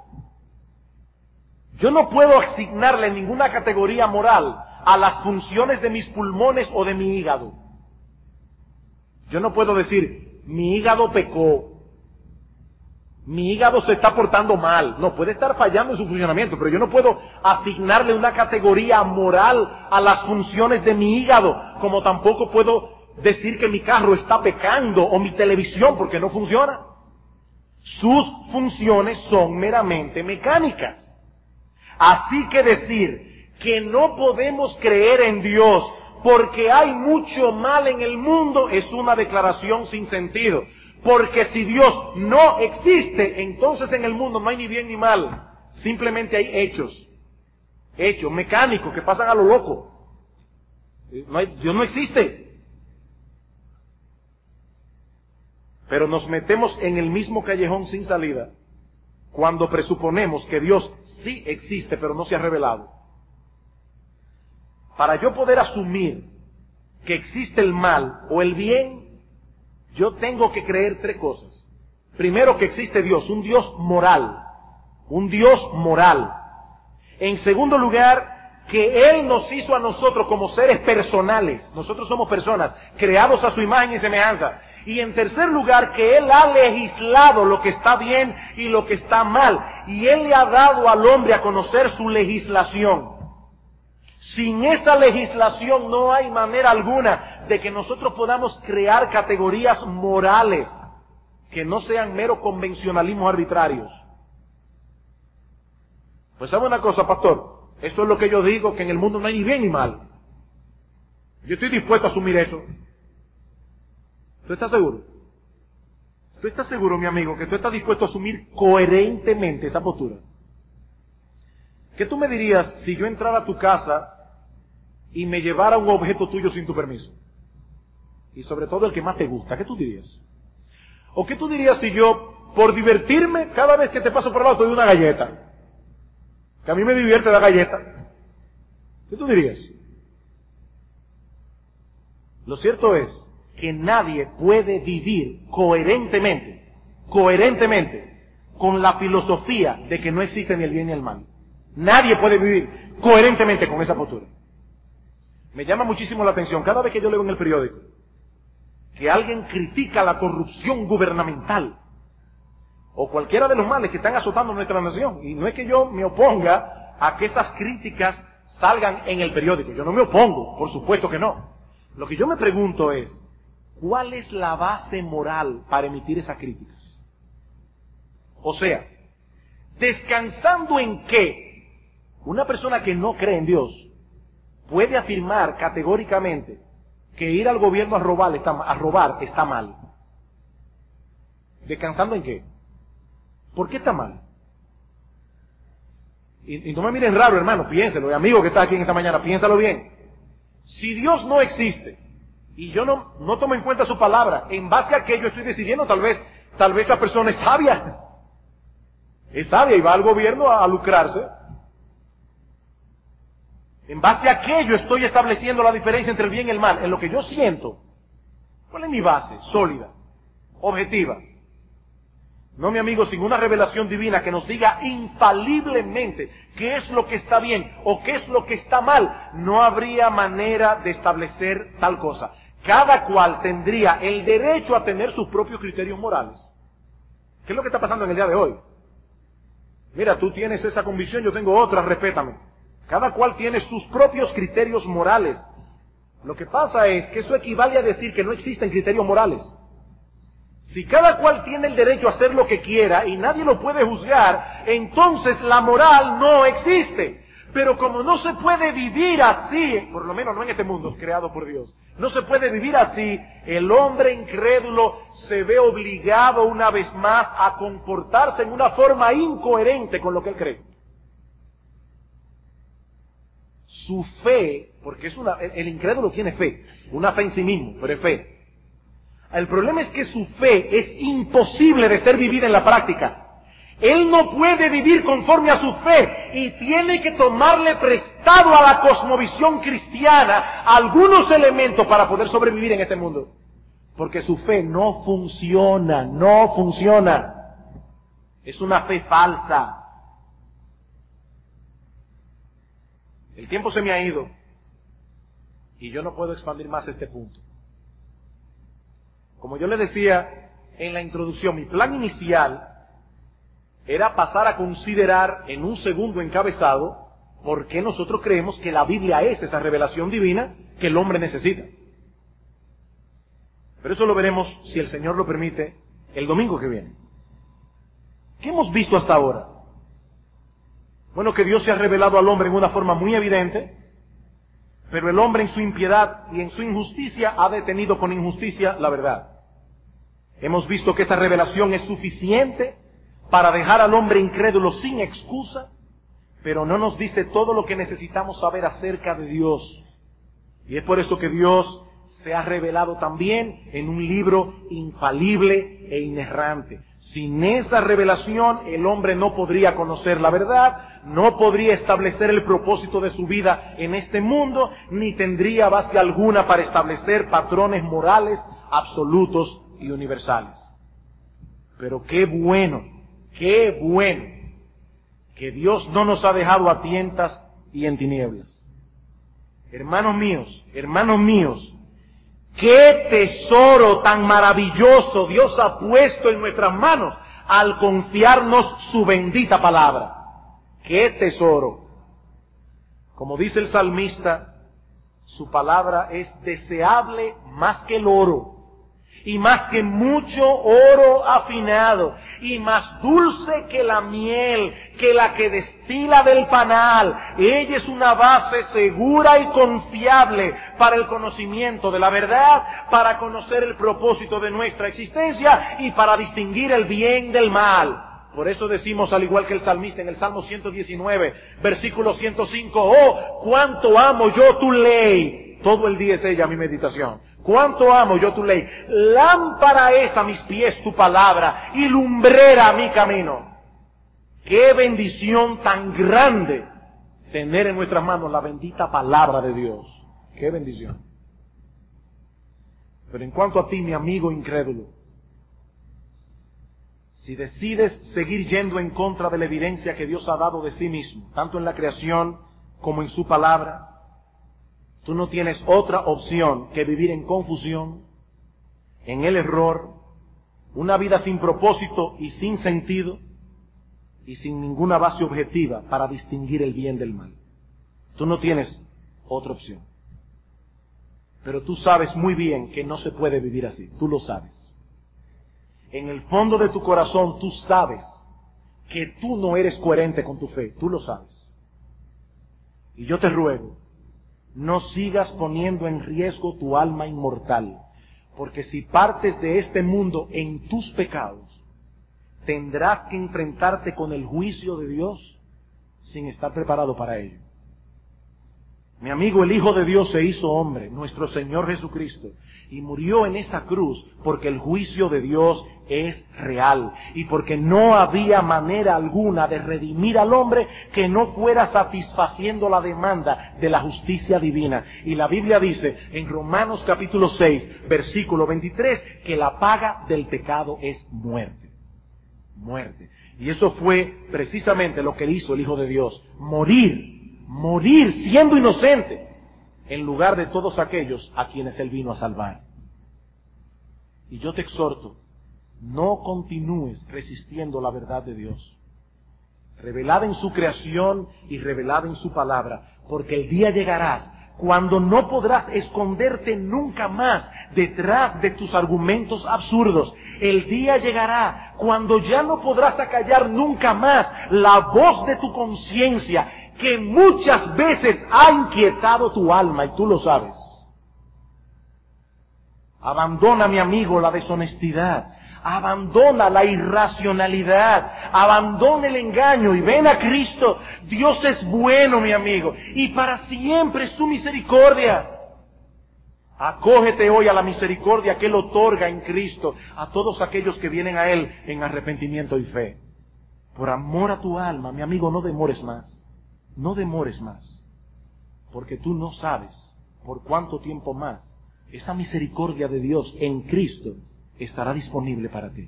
Yo no puedo asignarle ninguna categoría moral a las funciones de mis pulmones o de mi hígado. Yo no puedo decir, mi hígado pecó, mi hígado se está portando mal. No, puede estar fallando en su funcionamiento, pero yo no puedo asignarle una categoría moral a las funciones de mi hígado, como tampoco puedo decir que mi carro está pecando o mi televisión porque no funciona. Sus funciones son meramente mecánicas. Así que decir que no podemos creer en Dios porque hay mucho mal en el mundo es una declaración sin sentido. Porque si Dios no existe, entonces en el mundo no hay ni bien ni mal. Simplemente hay hechos. Hechos mecánicos que pasan a lo loco. No hay, Dios no existe. Pero nos metemos en el mismo callejón sin salida cuando presuponemos que Dios sí existe, pero no se ha revelado. Para yo poder asumir que existe el mal o el bien, yo tengo que creer tres cosas. Primero, que existe Dios, un Dios moral. Un Dios moral. En segundo lugar, que Él nos hizo a nosotros como seres personales. Nosotros somos personas, creados a su imagen y semejanza. Y en tercer lugar, que Él ha legislado lo que está bien y lo que está mal. Y Él le ha dado al hombre a conocer su legislación. Sin esa legislación no hay manera alguna de que nosotros podamos crear categorías morales que no sean mero convencionalismos arbitrarios. Pues sabe una cosa, pastor, esto es lo que yo digo, que en el mundo no hay ni bien ni mal. Yo estoy dispuesto a asumir eso. ¿Tú estás seguro? ¿Tú estás seguro, mi amigo, que tú estás dispuesto a asumir coherentemente esa postura? ¿Qué tú me dirías si yo entrara a tu casa y me llevara un objeto tuyo sin tu permiso? Y sobre todo el que más te gusta, ¿qué tú dirías? ¿O qué tú dirías si yo, por divertirme, cada vez que te paso por el lado te doy una galleta? Que a mí me divierte la galleta. ¿Qué tú dirías? Lo cierto es que nadie puede vivir coherentemente, coherentemente, con la filosofía de que no existe ni el bien ni el mal. Nadie puede vivir coherentemente con esa postura. Me llama muchísimo la atención cada vez que yo leo en el periódico que alguien critica la corrupción gubernamental o cualquiera de los males que están azotando nuestra nación. Y no es que yo me oponga a que esas críticas salgan en el periódico. Yo no me opongo, por supuesto que no. Lo que yo me pregunto es, ¿cuál es la base moral para emitir esas críticas? O sea, ¿descansando en qué una persona que no cree en Dios puede afirmar categóricamente que ir al gobierno a robar está, a robar está mal? ¿Descansando en qué? ¿Por qué está mal? Y, y no me miren raro, hermano, piénselo, amigo que está aquí en esta mañana, piénsalo bien. Si Dios no existe y yo no, no tomo en cuenta su palabra, en base a que yo estoy decidiendo, tal vez, tal vez la persona es sabia. Es sabia y va al gobierno a, a lucrarse. En base a qué yo estoy estableciendo la diferencia entre el bien y el mal, en lo que yo siento. ¿Cuál es mi base? Sólida, objetiva. No, mi amigo, sin una revelación divina que nos diga infaliblemente qué es lo que está bien o qué es lo que está mal, no habría manera de establecer tal cosa. Cada cual tendría el derecho a tener sus propios criterios morales. ¿Qué es lo que está pasando en el día de hoy? Mira, tú tienes esa convicción, yo tengo otra, respétame. Cada cual tiene sus propios criterios morales. Lo que pasa es que eso equivale a decir que no existen criterios morales. Si cada cual tiene el derecho a hacer lo que quiera y nadie lo puede juzgar, entonces la moral no existe. Pero como no se puede vivir así, por lo menos no en este mundo creado por Dios, no se puede vivir así, el hombre incrédulo se ve obligado una vez más a comportarse en una forma incoherente con lo que él cree. Su fe, porque es una, el incrédulo tiene fe, una fe en sí mismo, pero es fe. El problema es que su fe es imposible de ser vivida en la práctica. Él no puede vivir conforme a su fe y tiene que tomarle prestado a la cosmovisión cristiana algunos elementos para poder sobrevivir en este mundo. Porque su fe no funciona, no funciona. Es una fe falsa. El tiempo se me ha ido y yo no puedo expandir más este punto. Como yo le decía en la introducción, mi plan inicial era pasar a considerar en un segundo encabezado por qué nosotros creemos que la Biblia es esa revelación divina que el hombre necesita. Pero eso lo veremos, si el Señor lo permite, el domingo que viene. ¿Qué hemos visto hasta ahora? Bueno, que Dios se ha revelado al hombre en una forma muy evidente, pero el hombre en su impiedad y en su injusticia ha detenido con injusticia la verdad. Hemos visto que esta revelación es suficiente para dejar al hombre incrédulo sin excusa, pero no nos dice todo lo que necesitamos saber acerca de Dios. Y es por eso que Dios se ha revelado también en un libro infalible e inerrante. Sin esa revelación el hombre no podría conocer la verdad, no podría establecer el propósito de su vida en este mundo, ni tendría base alguna para establecer patrones morales absolutos y universales. Pero qué bueno, qué bueno que Dios no nos ha dejado a tientas y en tinieblas. Hermanos míos, hermanos míos, qué tesoro tan maravilloso Dios ha puesto en nuestras manos al confiarnos su bendita palabra. ¡Qué tesoro! Como dice el salmista, su palabra es deseable más que el oro, y más que mucho oro afinado, y más dulce que la miel, que la que destila del panal. Ella es una base segura y confiable para el conocimiento de la verdad, para conocer el propósito de nuestra existencia y para distinguir el bien del mal. Por eso decimos, al igual que el salmista en el Salmo ciento diecinueve, versículo ciento cinco, oh, cuánto amo yo tu ley. Todo el día es ella mi meditación. Cuánto amo yo tu ley. Lámpara es a mis pies tu palabra y lumbrera a mi camino. Qué bendición tan grande tener en nuestras manos la bendita palabra de Dios. Qué bendición. Pero en cuanto a ti, mi amigo incrédulo, si decides seguir yendo en contra de la evidencia que Dios ha dado de sí mismo, tanto en la creación como en su palabra, tú no tienes otra opción que vivir en confusión, en el error, una vida sin propósito y sin sentido, y sin ninguna base objetiva para distinguir el bien del mal. Tú no tienes otra opción. Pero tú sabes muy bien que no se puede vivir así. Tú lo sabes. En el fondo de tu corazón tú sabes que tú no eres coherente con tu fe. Tú lo sabes. Y yo te ruego, no sigas poniendo en riesgo tu alma inmortal. Porque si partes de este mundo en tus pecados, tendrás que enfrentarte con el juicio de Dios sin estar preparado para ello. Mi amigo, el Hijo de Dios se hizo hombre, nuestro Señor Jesucristo, y murió en esa cruz porque el juicio de Dios es real y porque no había manera alguna de redimir al hombre que no fuera satisfaciendo la demanda de la justicia divina. Y la Biblia dice en Romanos capítulo seis, versículo veintitrés, que la paga del pecado es muerte. Muerte. Y eso fue precisamente lo que hizo el Hijo de Dios. Morir, morir siendo inocente, en lugar de todos aquellos a quienes Él vino a salvar. Y yo te exhorto, no continúes resistiendo la verdad de Dios, revelada en su creación y revelada en su palabra, porque el día llegará cuando no podrás esconderte nunca más detrás de tus argumentos absurdos. El día llegará cuando ya no podrás acallar nunca más la voz de tu conciencia, que muchas veces ha inquietado tu alma, y tú lo sabes. Abandona, mi amigo, la deshonestidad. Abandona la irracionalidad, abandona el engaño y ven a Cristo. Dios es bueno, mi amigo, y para siempre es su misericordia. Acógete hoy a la misericordia que Él otorga en Cristo a todos aquellos que vienen a Él en arrepentimiento y fe. Por amor a tu alma, mi amigo, no demores más, no demores más, porque tú no sabes por cuánto tiempo más esa misericordia de Dios en Cristo estará disponible para ti.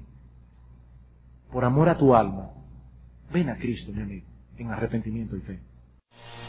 Por amor a tu alma, ven a Cristo, mi amigo, en arrepentimiento y fe.